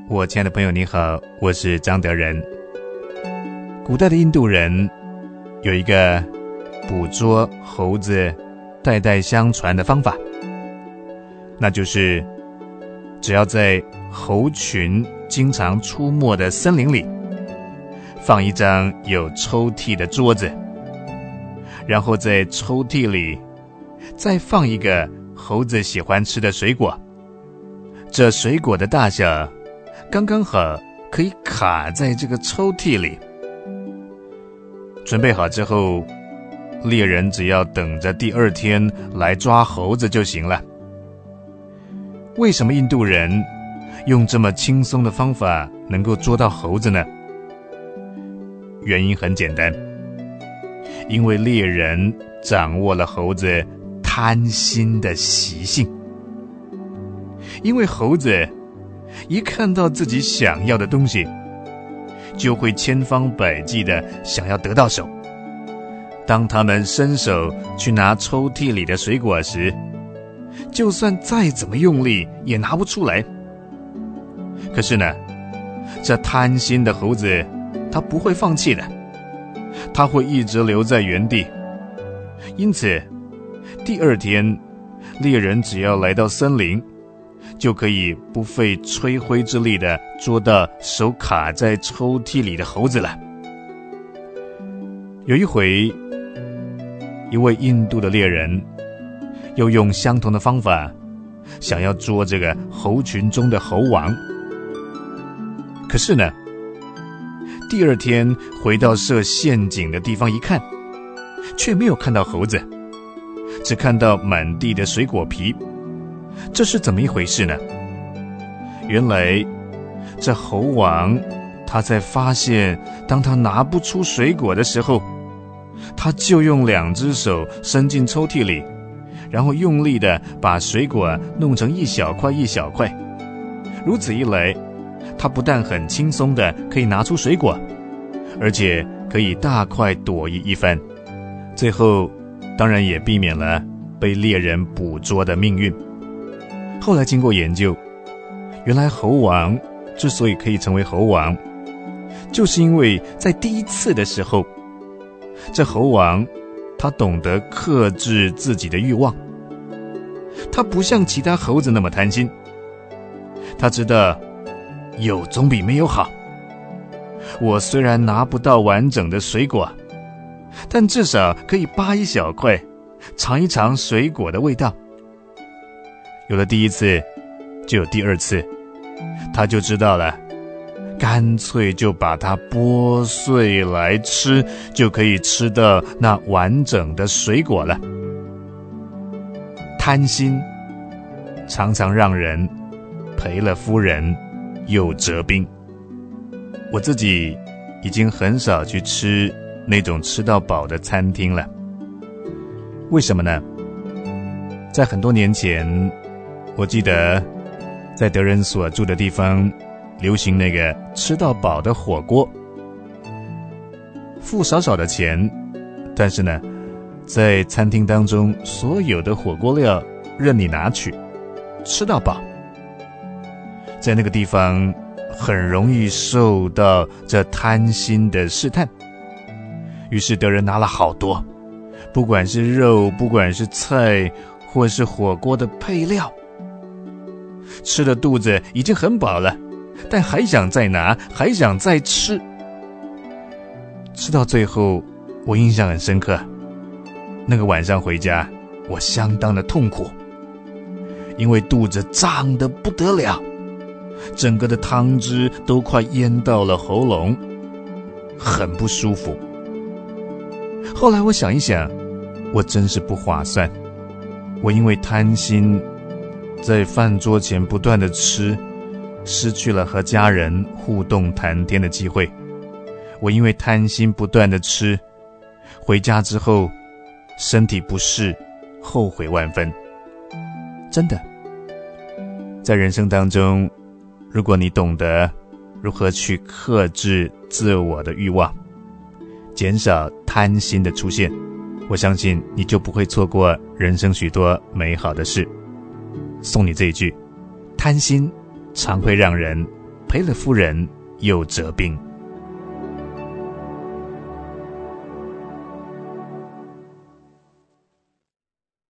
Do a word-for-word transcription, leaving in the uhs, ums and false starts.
我亲爱的朋友你好，我是张德仁。古代的印度人有一个捕捉猴子代代相传的方法，那就是只要在猴群经常出没的森林里放一张有抽屉的桌子，然后在抽屉里再放一个猴子喜欢吃的水果，这水果的大小刚刚好可以卡在这个抽屉里。准备好之后，猎人只要等着第二天来抓猴子就行了。为什么印度人用这么轻松的方法能够捉到猴子呢？原因很简单，因为猎人掌握了猴子贪心的习性。因为猴子一看到自己想要的东西，就会千方百计的想要得到手。当他们伸手去拿抽屉里的水果时，就算再怎么用力也拿不出来。可是呢，这贪心的猴子他不会放弃的，他会一直留在原地。因此第二天猎人只要来到森林，就可以不费吹灰之力的捉到手卡在抽屉里的猴子了。有一回，一位印度的猎人又用相同的方法想要捉这个猴群中的猴王。可是呢，第二天回到设陷阱的地方一看，却没有看到猴子，只看到满地的水果皮。这是怎么一回事呢？原来这猴王他在发现当他拿不出水果的时候，他就用两只手伸进抽屉里，然后用力的把水果弄成一小块一小块。如此一来，他不但很轻松的可以拿出水果，而且可以大快朵颐一番，最后当然也避免了被猎人捕捉的命运。后来经过研究，原来猴王之所以可以成为猴王，就是因为在第一次的时候，这猴王他懂得克制自己的欲望。他不像其他猴子那么贪心，他知道有总比没有好。我虽然拿不到完整的水果，但至少可以扒一小块，尝一尝水果的味道。有了第一次，就有第二次，他就知道了，干脆就把它剥碎来吃，就可以吃到那完整的水果了。贪心常常让人赔了夫人又折兵。我自己已经很少去吃那种吃到饱的餐厅了。为什么呢？在很多年前，我记得在德仁所住的地方流行那个吃到饱的火锅，付少少的钱，但是呢，在餐厅当中所有的火锅料任你拿取，吃到饱。在那个地方很容易受到这贪心的试探，于是德仁拿了好多，不管是肉，不管是菜，或是火锅的配料，吃的肚子已经很饱了，但还想再拿，还想再吃。吃到最后，我印象很深刻，那个晚上回家，我相当的痛苦，因为肚子胀得不得了，整个的汤汁都快淹到了喉咙，很不舒服。后来我想一想，我真是不划算。我因为贪心，在饭桌前不断的吃，失去了和家人互动谈天的机会。我因为贪心不断的吃，回家之后身体不适，后悔万分。真的，在人生当中，如果你懂得如何去克制自我的欲望，减少贪心的出现，我相信你就不会错过人生许多美好的事。送你这一句：贪心常会让人赔了夫人又折兵。